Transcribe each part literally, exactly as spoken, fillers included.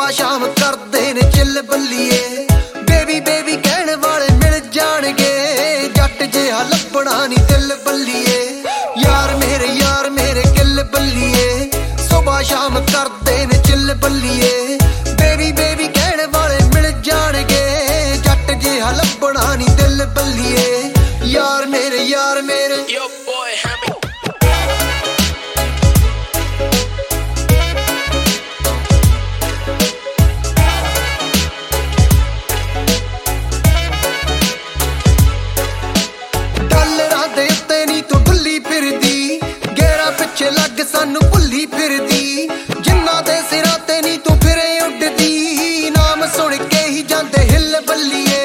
ਸੁਬਾਹ ਸ਼ਾਮ ਕਰਦੇ ਨੇ ਚਿੱਲ ਬੱਲੀਏ। ਬੇਬੀ ਬੇਬੀ ਕਹਿਣ ਵਾਲੇ ਮਿਲ ਜਾਣਗੇ, ਜੱਟ ਜਿਹਾ ਲੱਭਣਾ ਨੀ ਦਿਲ ਬੱਲੀਏ। ਯਾਰ ਮੇਰੇ ਯਾਰ ਮੇਰੇ ਕਿੱਲ ਬੱਲੀਏ, ਸੁਬਾਹ ਸ਼ਾਮ ਕਰਦੇ ਨੇ ਚਿੱਲ ਬੱਲੀਏ। ਬੇਬੀ ਬੇਬੀ ਕਹਿਣ ਵਾਲੇ ਮਿਲ ਜਾਣਗੇ, ਜੱਟ ਜਿਹਾ ਲੱਭਣਾ ਨੀ ਦਿਲ ਬੱਲੀਏ। ਯਾਰ ਮੇਰੇ ਯਾਰ ਮੇਰੇ Yo boy, Hermie. ਡਾਲਰਾਂ ਦੇ ਉੱਤੇ ਨੀ ਤੂੰ ਡੁੱਲੀ ਫਿਰਦੀ, ਗੇਰਾ ਪਿੱਛੇ ਲੱਗ ਸਾਨੂੰ ਭੁੱਲੀ ਫਿਰਦੀ। ਜਿੰਨਾ ਦੇ ਸਿਰਾਂ ਤੇ ਨੀ ਤੂੰ ਫਿਰੇ ਉੱਡਦੀ, ਨਾਮ ਸੁਣ ਕੇ ਹੀ ਜਾਂਦੇ ਹਿੱਲ ਬੱਲੀਏ।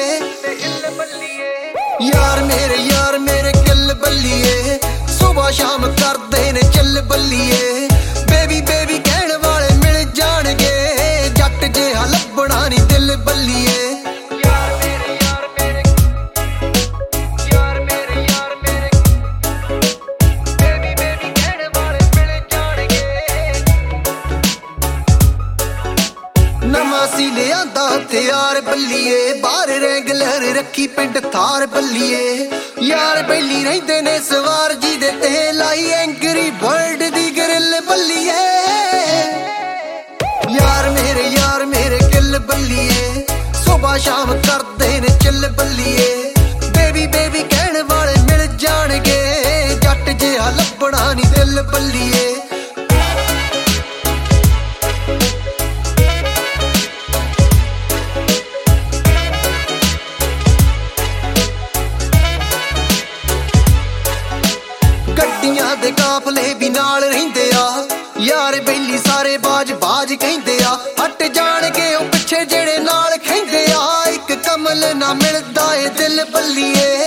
ਯਾਰ ਮੇਰੇ ਯਾਰ ਮੇਰੇ ਕਿੱਲ ਬੱਲੀਏ, ਸੁਬਾਹ ਸ਼ਾਮ ਕਰਦੇ ਨੇ ਚੱਲ ਬੱਲੀਏ। ਬੇਬੀ ਬੇਬੀ ਕਹਿਣ ਵਾਲੇ ਮਿਲ ਜਾਣਗੇ, ਜੱਟ ਜਿਹਾ ਲੱਭਣਾ ਨੀ ਦਿਲ ਬੱਲੀਏ। ਯਾਰ ਮੇਰੇ ਯਾਰ ਮੇਰੇ ਯਾਰ ਮੇਰੇ ਯਾਰ ਮੇਰੇ ਬੇਬੀ ਬੇਬੀ ਕਹਿਣ ਵਾਲੇ ਮਿਲ ਜਾਣਗੇ। ਨਵਾਂ ਸੀ ਲਿਆਂਦਾ ਹਥਿਆਰ ਬੱਲੀਏ, ਬਾਹਰ ਰੈਗਲਰ ਰੱਖੀ ਪਿੰਡ ਥਾਰ ਬੱਲੀਏ। ਯਾਰ ਬੈਲੀ ਰਹਿੰਦੇ ਨੇ ਸਵਾਰ ਜੀ ਦੇ ਤੇ, ਲਾਈ ਐਂਗਰੀ ਬਰਡ ਦੀ ਗਰਿੱਲ ਬੱਲੀਏ। ਯਾਰ ਮੇਰੇ ਯਾਰ ਮੇਰੇ ਕਿੱਲ ਬੱਲੀਏ, ਸੁਬਾਹ ਸ਼ਾਮ ਕਰਦੇ ਨੇ ਚਿੱਲ ਬੱਲੀਏ। ਬੇਬੀ ਬੇਬੀ ਕਹਿਣ ਵਾਲੇ ਮਿਲ ਜਾਣਗੇ, ਜੱਟ ਜਿਹਾ ਲੱਭਣਾ ਨੀ ਦਿਲ ਬੱਲੀਏ। ਗੱਡੀਆਂ ਦੇ ਕਾਫਲੇ ਵੀ ਨਾਲ ਰਹਿੰਦੇ ਆ, ਯਾਰ ਬੈਲੀ ਸਾਰੇ ਬਾਜ ਬਾਜ ਕਹਿੰਦੇ ਆ। ਹਟ ਜਾਣਗੇ ਉਹ ਪਿੱਛੇ ਜਿਹੜੇ ਨਾਲ ਖੈਂਦੇ ਆ, ਇੱਕ ਕਮਲ ਨਾ ਮਿਲਦਾ ਏ ਦਿਲ ਬੱਲੀਏ।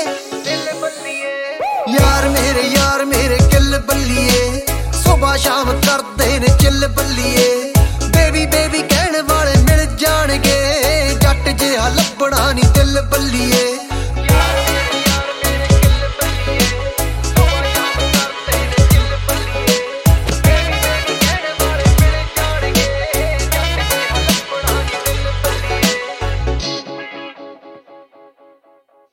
ਯਾਰ ਮੇਰੇ ਯਾਰ ਮੇਰੇ ਕਿੱਲ ਬੱਲੀਏ, ਸੁਬਾਹ ਸ਼ਾਮ ਕਰਦੇ ਨੇ ਚਿੱਲ ਬੱਲੀਏ। ਬੇਬੀ ਬੇਬੀ ਕਹਿਣ ਵਾਲੇ ਮਿਲ ਜਾਣਗੇ, ਜੱਟ ਜਿਹਾ ਲੱਭਣਾ ਨੀ ਦਿਲ ਬੱਲੀਏ।